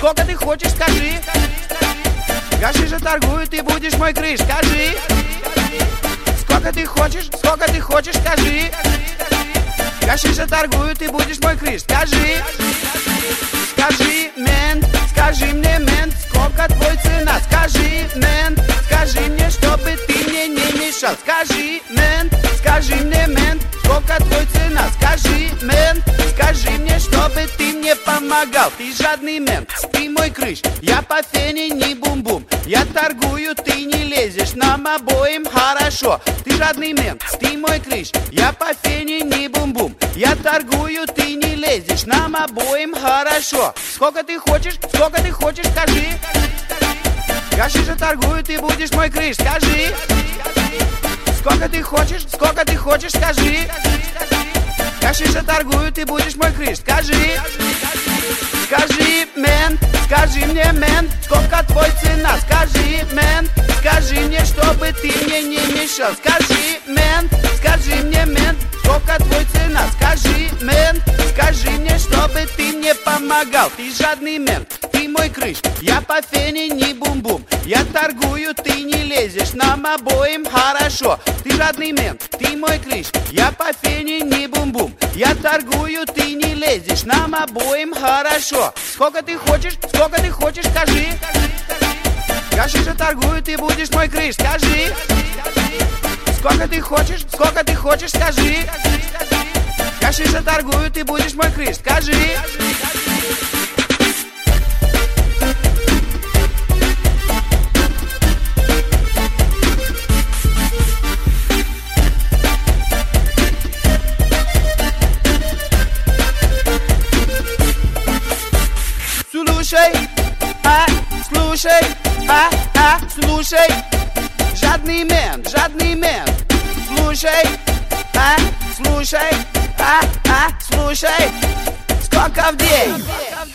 сколько ты хочешь, скажи. Гашиша торгую, ты будешь мой крыш, скажи. Сколько ты хочешь, скажи. Гашиша торгую, ты будешь мой крыш, скажи. Скажи, мент, скажи мне, мент, сколько твой цена. Скажи, мент, скажи мне, чтобы ты мне не мешал. Скажи, мент, скажи мне, мент, сколько твой цена. Скажи, мент, скажи мне, чтобы ты мне помогал. Ты жадный мент, ты мой крыш, я по фене не бум-бум. Я торгую, ты не лезешь, нам обоим хорошо. Ты жадный мент, ты мой крыш, я по фене не бум-бум. Я торгую, ты не лезешь, нам обоим хорошо. Сколько ты хочешь, скажи. Гашиша торгую, ты будешь мой крыш, скажи. Сколько ты хочешь, скажи. Гашиша торгую, ты будешь мой крыш, скажи. Скажи, мент, скажи мне, мент, сколько твой цена. Скажи, мент, скажи мне, чтобы ты мне не мешал. Скажи, мент, скажи мне, мент, сколько твой цена. Скажи, мент, скажи мне, чтобы ты мне помогал. Ты жадный мент, ты мой крыш, я по фене не бум-бум. Я торгую, ты не лезешь, нам обоим хорошо. Ты жадный мент, ты мой крыш, я по фене не бум-бум. Я торгую, ты не лезешь, нам обоим хорошо. Сколько ты хочешь, скажи. Гашиша торгую, ты будешь мой крыш, скажи. Сколько ты хочешь, скажи. Гашиша торгую, ты будешь мой крыш, скажи. Слушай, жадный мент, слушай, сколько в день?